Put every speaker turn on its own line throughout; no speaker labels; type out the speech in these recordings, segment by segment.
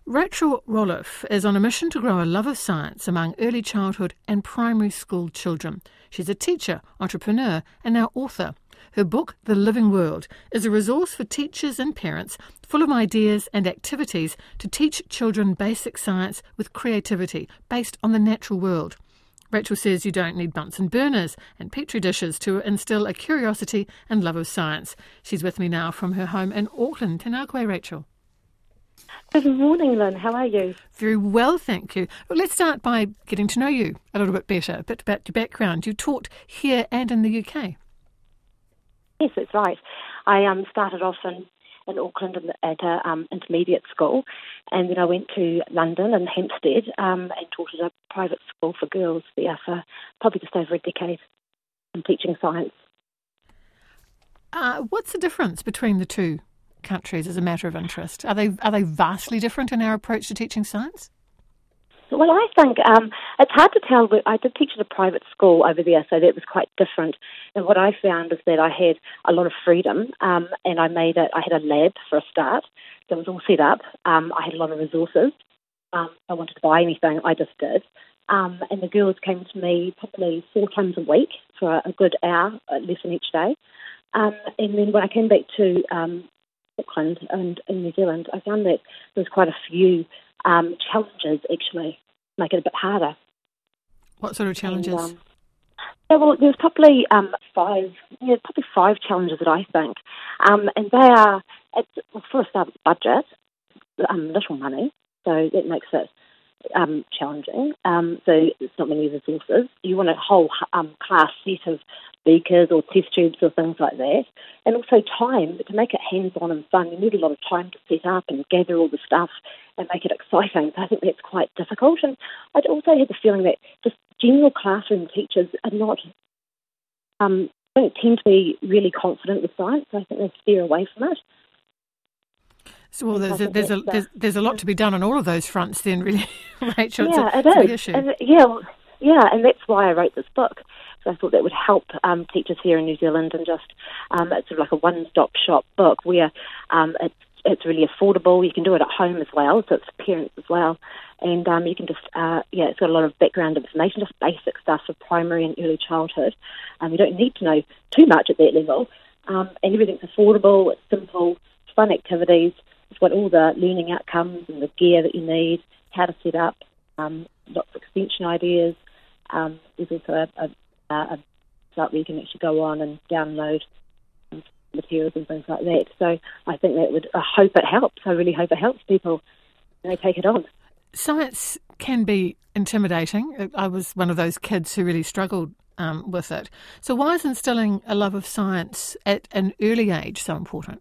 Rachel Roloff is on a mission to grow a love of science among early childhood and primary school children. She's a teacher, entrepreneur, and now author. Her book, The Living World, is a resource for teachers and parents full of ideas and activities to teach children basic science with creativity based on the natural world. Rachel says you don't need Bunsen burners and petri dishes to instill a curiosity and love of science. She's with me now from her home in Auckland. Tēnā koe, Rachel.
Good morning, Lynn. How are you?
Very well, thank you. Well, let's start by getting to know you a little bit better, a bit about your background. You taught here and in the UK.
Yes, that's right. I started off in Auckland at an intermediate school, and then I went to London and Hampstead and taught at a private school for girls there for probably just over a decade in teaching science.
What's the difference between the two countries as a matter of interest? Are they vastly different in our approach to teaching science?
Well, I think it's hard to tell. I did teach at a private school over there, so that was quite different. And what I found is that I had a lot of freedom, and I had a lab for a start that was all set up. I had a lot of resources. I wanted to buy anything, I just did. And the girls came to me probably 4 times a week for a good hour lesson each day. And then when I came back to Auckland and in New Zealand, I found that there was quite a few challenges actually make it a bit harder.
What sort of challenges?
Well, there's probably five challenges that I think, and they are, for a start, budget, little money, so that makes it challenging. So it's not many resources. You want a whole class set of beakers or test tubes or things like that. And also time, but to make it hands-on and fun, you need a lot of time to set up and gather all the stuff and make it exciting. So I think that's quite difficult. And I'd also had the feeling that just general classroom teachers are not, don't tend to be really confident with science. I think they steer away from it.
So, well, there's a lot to be done on all of those fronts then, really, Rachel.
Yeah,
it's a big issue.
And that's why I wrote this book. So I thought that would help teachers here in New Zealand, and just it's sort of like a one-stop shop book where it's really affordable. You can do it at home as well, so it's for parents as well. And you can just, it's got a lot of background information, just basic stuff for primary and early childhood. You don't need to know too much at that level. And everything's affordable, it's simple, it's fun activities. It's got all the learning outcomes and the gear that you need, how to set up, lots of extension ideas. There's also a site where you can actually go on and download materials and things like that. So I think I hope it helps. I really hope it helps people and they take it on.
Science can be intimidating. I was one of those kids who really struggled with it. So why is instilling a love of science at an early age so important?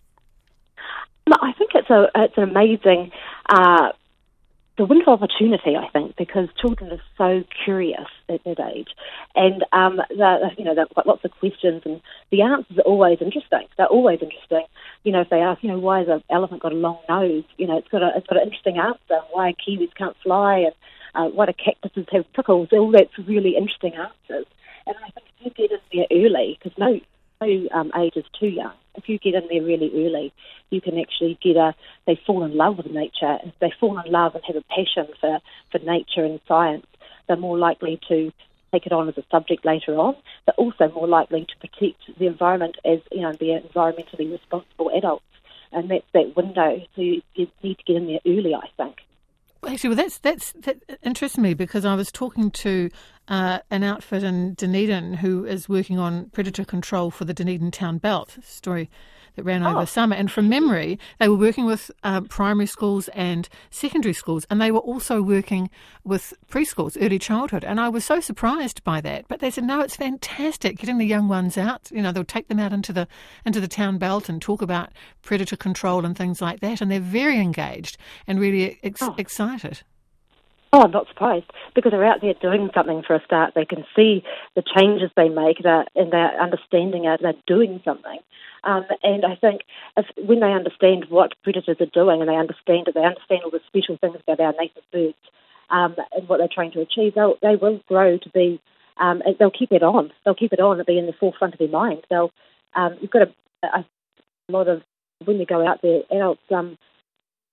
I think it's an amazing the window of opportunity, I think, because children are so curious at that age, and they've got lots of questions, and the answers are always interesting. They're always interesting. If they ask, why has an elephant got a long nose? It's got an interesting answer. Why kiwis can't fly, and why do cactuses have prickles? All that's really interesting answers. And I think if you get in there early, because no age is too young. If you get in there really early, you can actually they fall in love with nature. If they fall in love and have a passion for nature and science, they're more likely to take it on as a subject later on. They're also more likely to protect the environment as, be environmentally responsible adults. And that's that window. So you need to get in there early, I think.
Actually, that interests me, because I was talking to an outfit in Dunedin who is working on predator control for the Dunedin Town Belt, a story that ran over summer. And from memory, they were working with primary schools and secondary schools, and they were also working with preschools, early childhood. And I was so surprised by that. But they said, no, it's fantastic getting the young ones out. They'll take them out into the town belt and talk about predator control and things like that. And they're very engaged and really excited.
Oh, I'm not surprised, because they're out there doing something for a start. They can see the changes they make, and they're understanding it, they're doing something. And I think when they understand what predators are doing, and they understand all the special things about our native birds and what they're trying to achieve, they will grow to be, they'll keep it on. They'll keep it on and be in the forefront of their mind. You've got a lot of, when you go out there, adults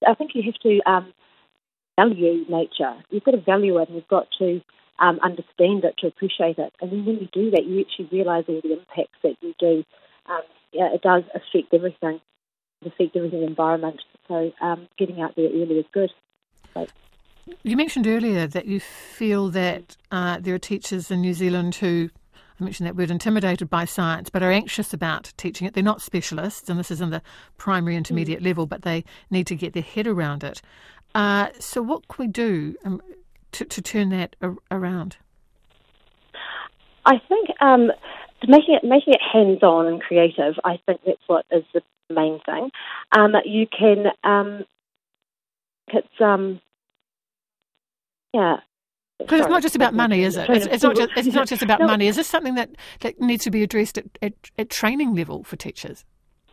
I think you have to value nature. You've got to value it, and you've got to understand it, to appreciate it. And then when you do that, you actually realise all the impacts that you do. It does affect everything. It affects everything in the environment. So getting out there early is good.
You mentioned earlier that you feel that there are teachers in New Zealand who, I mentioned that word, intimidated by science, but are anxious about teaching it. They're not specialists, and this is in the primary intermediate level, but they need to get their head around it. So what can we do to turn that around?
I think making it hands-on and creative, I think that's what is the main thing. You can,
Because it's not just about money, is it? It's not just about money. Is this something that needs to be addressed at training level for teachers?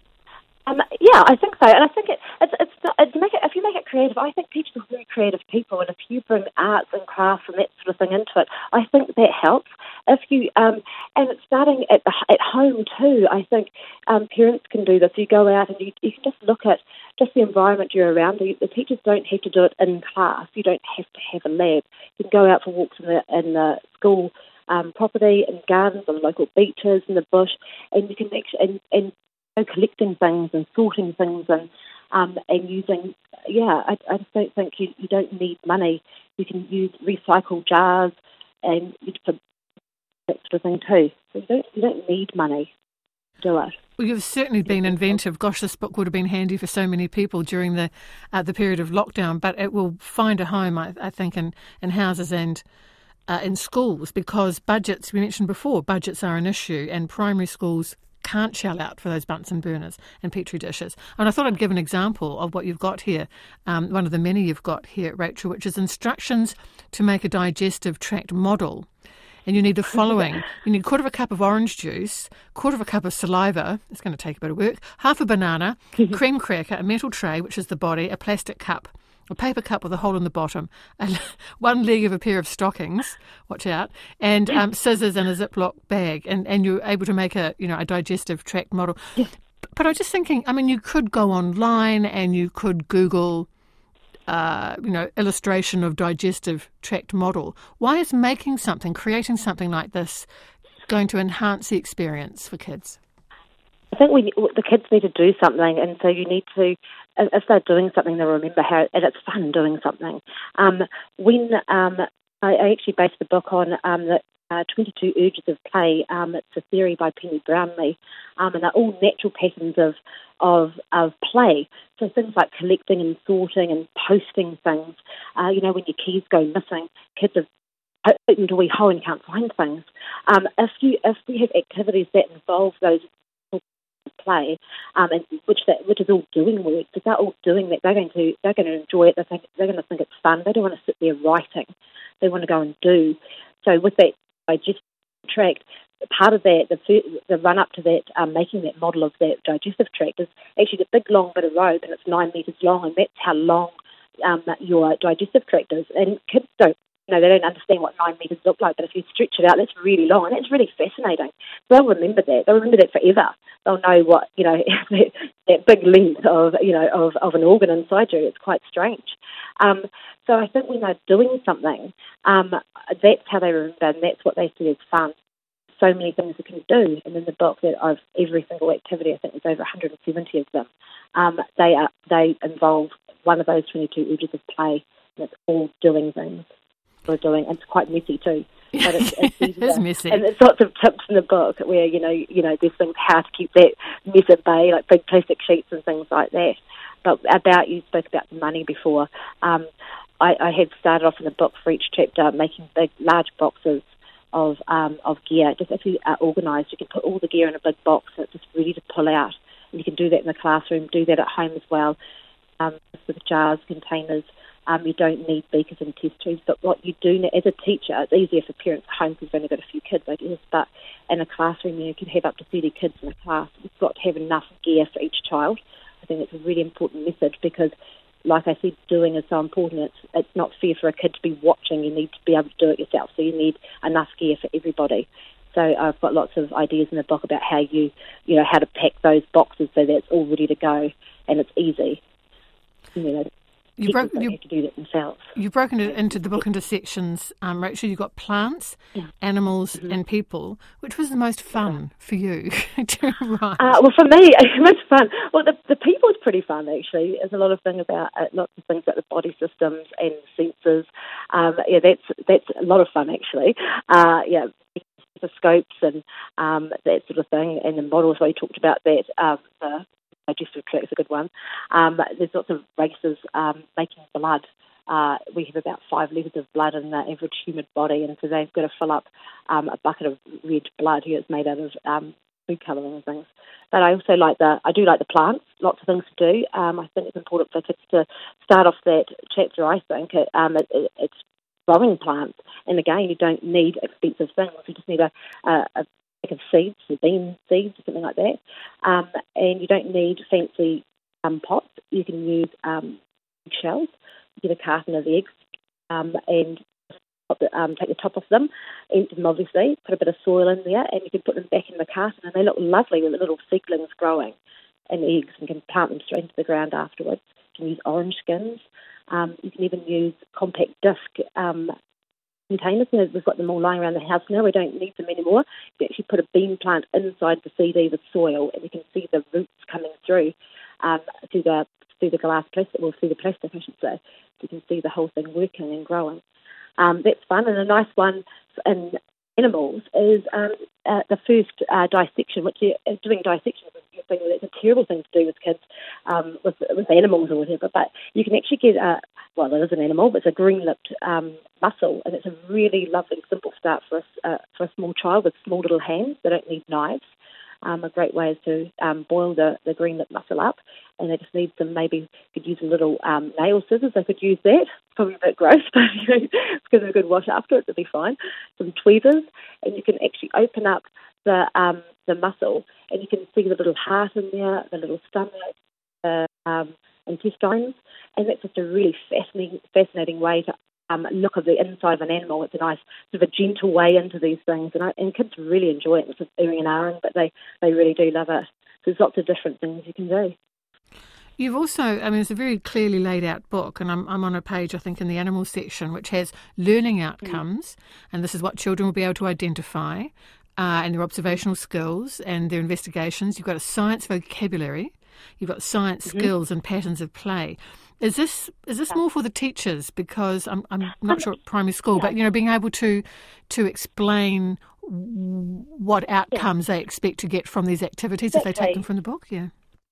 I think so, and I think if you make it creative, I think teachers are very creative people, and if you bring arts and crafts and that sort of thing into it, I think that helps. If you and it's starting at home too. I think parents can do this. You go out and you can just look at just the environment you're around. The teachers don't have to do it in class. You don't have to have a lab. You can go out for walks in the school property, in gardens, on local beaches, in the bush, and you can actually and collecting things and sorting things and using, I just don't think you don't need money. You can use recycled jars and for that sort of thing too. So you don't need money to do it.
Well, you've certainly been inventive. Gosh, this book would have been handy for so many people during the period of lockdown, but it will find a home, I think, in houses and in schools, because budgets, we mentioned before, budgets are an issue, and primary schools can't shell out for those Bunsen burners and Petri dishes. And I thought I'd give an example of what you've got here, one of the many you've got here, Rachel, which is instructions to make a digestive tract model. And you need the following. You need 1/4 cup of orange juice, 1/4 cup of saliva, it's going to take a bit of work, half a banana, cream cracker, a metal tray, which is the body, a plastic cup, a paper cup with a hole in the bottom, one leg of a pair of stockings, watch out, and scissors and a Ziploc bag, and you're able to make a digestive tract model. Yeah. But I was just thinking, you could go online and you could Google, illustration of digestive tract model. Why is creating something like this going to enhance the experience for kids?
I think the kids need to do something, and so you need to, if they're doing something, they'll remember how, and it's fun doing something. I actually based the book on the 22 Urges of Play. It's a theory by Penny Brownlee, and they're all natural patterns of play. So things like collecting and sorting and posting things. When your keys go missing, kids have opened a wee hole and can't find things. If we have activities that involve those play, and which is all doing work, because they're all doing that, they're going to enjoy it. They're going to think it's fun. They don't want to sit there writing. They want to go and do. So with that digestive tract, part of that, the run up to that, making that model of that digestive tract is actually a big long bit of rope, and it's 9 metres long, and that's how long your digestive tract is. And kids they don't understand what 9 metres look like, but if you stretch it out, that's really long, and that's really fascinating. So they'll remember that. They'll remember that forever. They'll know what, that big length of an organ inside you. It's quite strange. So I think when they're doing something, that's how they remember, and that's what they see as fun. So many things you can do, and in the book, that of every single activity, I think there's over 170 of them. They involve one of those 22 urges of play, and it's all doing things. And it's quite messy too. But it's
it is messy.
And there's lots of tips in the book where, there's things how to keep that mess at bay, like big plastic sheets and things like that. But you spoke about money before. I had started off in the book for each chapter making big, large boxes of gear. Just if you are organised, you can put all the gear in a big box and it's just ready to pull out. And you can do that in the classroom, do that at home as well, with jars, containers. You don't need beakers and test tubes, but what you do as a teacher, it's easier for parents at home because you've only got a few kids, I guess, but in a classroom you can have up to 30 kids in a class. You've got to have enough gear for each child. I think it's a really important message because, like I said, doing is so important. It's not fair for a kid to be watching. You need to be able to do it yourself, so you need enough gear for everybody. So I've got lots of ideas in the book about how how to pack those boxes so that it's all ready to go and it's easy. People don't have to do that themselves.
You've broken it into the book into sections, Rachel. You've got plants, animals, and people. Which was the most fun for you to write?
Well, for me, it was fun. Well, the people is pretty fun, actually. There's a lot of things about lots of things about the body systems and senses. That's a lot of fun, actually. The scopes and that sort of thing, and the models where you talked about that. The digestive tract is a good one. There's lots of races making blood. We have about 5 litres of blood in the average human body, and so they've got to fill up a bucket of red blood. It's made out of food colouring and things. But I also like the plants. Lots of things to do. I think it's important for kids to start off that chapter. I think it's growing plants, and again, you don't need expensive things. You just need a bag of seeds, bean seeds, or something like that. And you don't need fancy pots. You can use shells. You get a carton of eggs and take the top off them, empty them obviously, put a bit of soil in there, and you can put them back in the carton, and they look lovely with the little seedlings growing and eggs, and you can plant them straight into the ground afterwards. You can use orange skins. You can even use compact disc containers. We've got them all lying around the house now. We don't need them anymore. You actually put a bean plant inside the CD with soil, and you can see the roots coming through through the glass plastic, or through the plastic, I should say. You can see the whole thing working and growing. That's fun. And a nice one in animals is the first dissection, which doing dissections is it's a terrible thing to do with kids, with animals or whatever, but you can actually get it is an animal, but it's a green-lipped mussel, and it's a really lovely, simple start for a small child with small little hands. They don't need knives. A great way is to boil the green-lipped mussel up, and they just need some, maybe could use a little nail scissors. They could use that. Probably a bit gross, but because of a good wash after it, it'll be fine. Some tweezers, and you can actually open up the mussel, and you can see the little heart in there, the little stomach, the intestines, and that's just a really fascinating way to look at the inside of an animal. It's a nice sort of a gentle way into these things, and kids really enjoy it. It's just oohing and ahhing, but they really do love it. So there's lots of different things you can do.
You've also, it's a very clearly laid out book, and I'm on a page, I think, in the animal section, which has learning outcomes, and this is what children will be able to identify, and their observational skills and their investigations. You've got a science vocabulary, you've got science skills and patterns of play. Is this more for the teachers? Because I'm not sure at primary school, but being able to explain what outcomes they expect to get from these activities if they take them from the book. Yeah,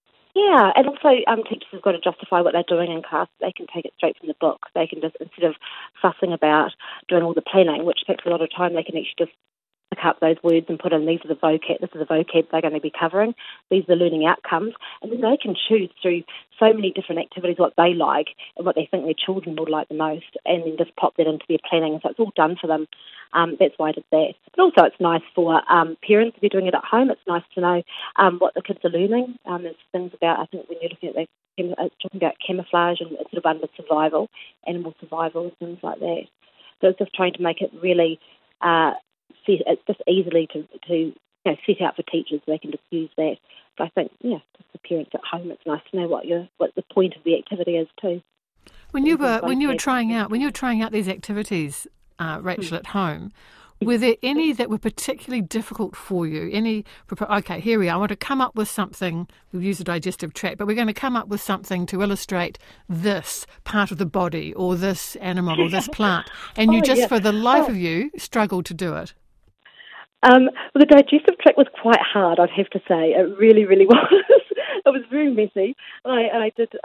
and also teachers have got to justify what they're doing in class. They can take it straight from the book. They can just, instead of fussing about doing all the planning, which takes a lot of time, they can actually just pick up those words and put in, this is the vocab they're going to be covering, these are the learning outcomes, and then they can choose through so many different activities what they like and what they think their children will like the most, and then just pop that into their planning. So it's all done for them. That's why I did that. But also it's nice for parents, if you're doing it at home, it's nice to know what the kids are learning. There's things about, I think when you're looking at talking about camouflage and sort of under survival, animal survival and things like that. So it's just trying to make it really it's just easily to set out for teachers, so they can just use that. But I think, just for parents at home, it's nice to know what the point of the activity is too.
When you were trying out these activities, Rachel, at home, were there any that were particularly difficult for you? Okay, here we are. I want to come up with something. We've used the digestive tract, but we're going to come up with something to illustrate this part of the body or this animal or this plant. And you for the life of you, struggled to do it.
Well, the digestive tract was quite hard, I'd have to say. It really, really was. It was very messy. And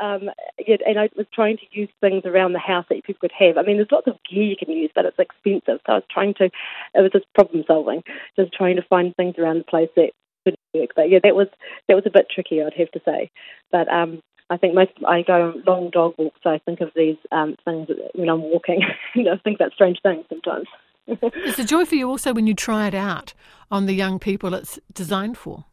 I was trying to use things around the house that people could have. There's lots of gear you can use, but it's expensive. So it was just problem solving, just trying to find things around the place that could work. But that was a bit tricky, I'd have to say. But I think I go on long dog walks, so I think of these things when I'm walking. I think about strange things sometimes.
It's a joy for you also when you try it out on the young people it's designed for.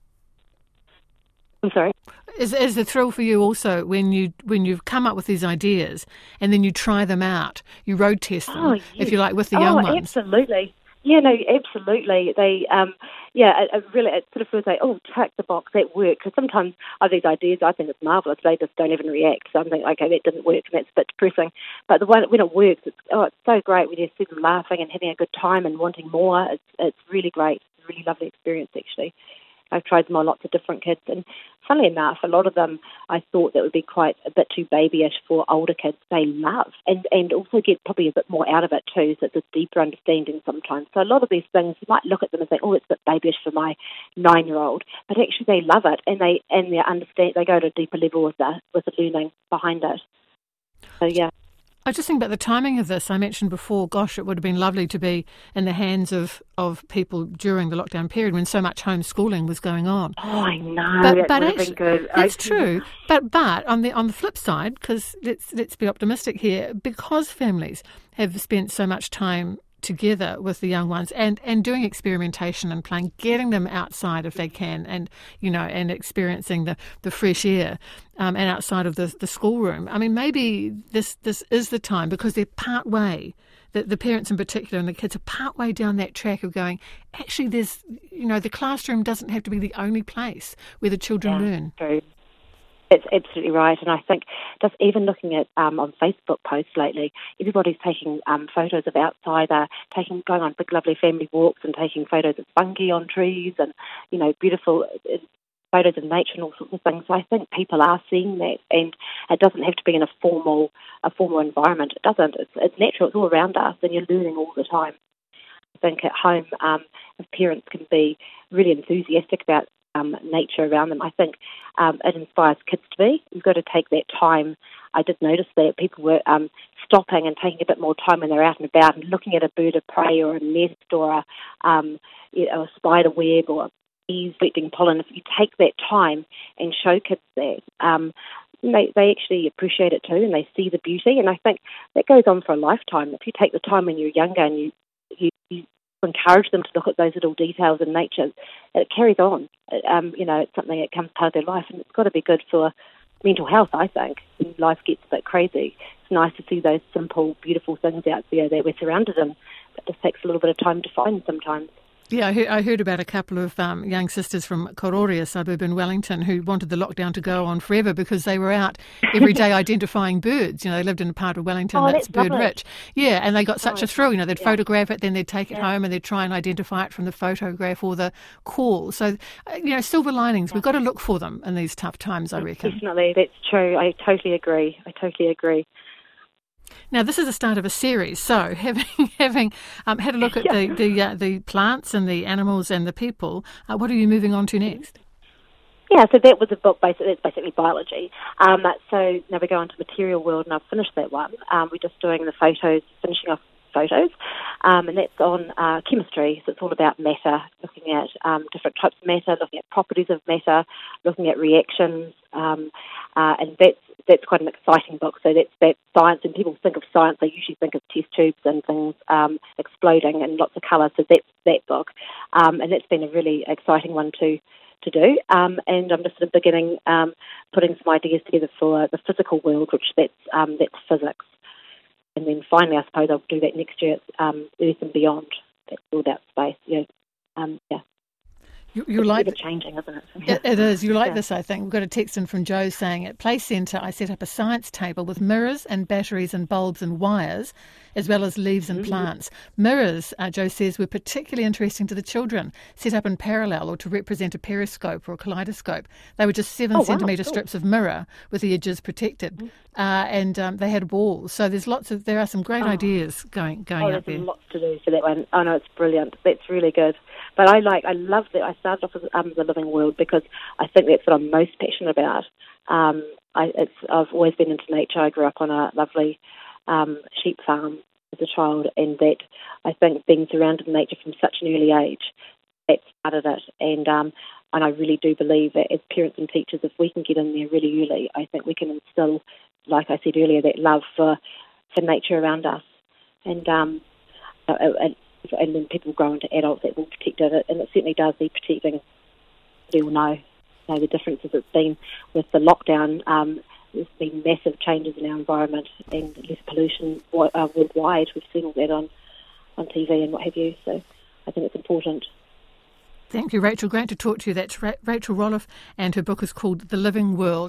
I'm sorry?
Is the thrill for you also when you've come up with these ideas and then you try them out, you road test them, if you like, with the young ones?
Absolutely. Yeah, no, absolutely. They, it really, it sort of feels like, oh, tick the box, that worked. Because sometimes I have these ideas, I think it's marvellous, they just don't even react. So I'm thinking, okay, that didn't work, and that's a bit depressing. But the one when it works, it's so great when you see them laughing and having a good time and wanting more. It's really great. It's a really lovely experience, actually. I've tried them on lots of different kids, and funnily enough, a lot of them I thought that would be quite a bit too babyish for older kids. They love and also get probably a bit more out of it too, so it's a deeper understanding sometimes. So a lot of these things, you might look at them and think, oh, it's a bit babyish for my 9-year-old, but actually they love it, and they understand. They go to a deeper level with the learning behind it. So yeah.
I just think about the timing of this. I mentioned before, gosh, it would have been lovely to be in the hands of people during the lockdown period when so much homeschooling was going on.
Oh, I know. That would have been good.
That's true. But on the flip side, because let's be optimistic here, because families have spent so much time together with the young ones and doing experimentation and playing, getting them outside if they can, and experiencing the fresh air and outside of the schoolroom. I mean, maybe this is the time, because they're part way, the parents in particular and the kids are part way down that track of going, actually there's, the classroom doesn't have to be the only place where the children learn.
True. It's absolutely right, and I think just even looking at on Facebook posts lately, everybody's taking photos of outside, going on big lovely family walks and taking photos of fungi on trees and beautiful photos of nature and all sorts of things. So I think people are seeing that, and it doesn't have to be in a formal environment. It doesn't. It's natural. It's all around us, and you're learning all the time. I think at home, if parents can be really enthusiastic about nature around them, I think it inspires kids to be. You've got to take that time. I did notice that people were stopping and taking a bit more time when they're out and about and looking at a bird of prey or a nest or a spider web or bees collecting pollen. If you take that time and show kids that, they actually appreciate it too, and they see the beauty. And I think that goes on for a lifetime. If you take the time when you're younger and you encourage them to look at those little details in nature, it carries on. It's something that comes part of their life, and it's got to be good for mental health, I think. When life gets a bit crazy, it's nice to see those simple, beautiful things out there that we're surrounded in. But it just takes a little bit of time to find sometimes.
Yeah, I heard about a couple of young sisters from Kororia, suburb in Wellington, who wanted the lockdown to go on forever because they were out every day identifying birds. They lived in a part of Wellington that's bird rich. Yeah, and they got such a thrill. They'd photograph it, then they'd take it home and they'd try and identify it from the photograph or the call. So, silver linings, we've got to look for them in these tough times, I reckon.
Definitely, that's true. I totally agree.
Now, this is the start of a series, so having had a look at the plants and the animals and the people, what are you moving on to next?
Yeah, so that was a book, that's basically biology. So now we go on to Material World, and I've finished that one. We're just doing the photos, finishing off photos, and that's on chemistry. So it's all about matter, looking at different types of matter, looking at properties of matter, looking at reactions, and that's quite an exciting book. So that's science, and people think of science, they usually think of test tubes and things exploding and lots of colour. So that's that book, and that's been a really exciting one to do. And I'm just sort of beginning putting some ideas together for the physical world, which that's physics. And then finally, I suppose I'll do that next year. Earth and Beyond. That's all about space. Yeah.
You like
it changing, isn't it?
It is. You like this, I think. We've got a text in from Joe saying, at Play Centre, I set up a science table with mirrors and batteries and bulbs and wires, as well as leaves and plants. Mirrors, Joe says, were particularly interesting to the children, set up in parallel or to represent a periscope or a kaleidoscope. They were just 7 centimetre strips of mirror with the edges protected, and they had walls. So there are some great ideas going up there.
There's lots to do for that one. Oh no, it's brilliant. That's really good. But I love that. I started off with the living world because I think that's what I'm most passionate about. I've always been into nature. I grew up on a lovely sheep farm as a child, and that I think being surrounded in nature from such an early age, that started it. And I really do believe that as parents and teachers, if we can get in there really early, I think we can instill, like I said earlier, that love for nature around us. And then people grow into adults that will protect it, and it certainly does need protecting. We all know the differences it's been with the lockdown. There's been massive changes in our environment and less pollution worldwide. We've seen all that TV and what have you. So I think it's important.
Thank you, Rachel. Great to talk to you. That's Rachel Roelof, and her book is called The Living World.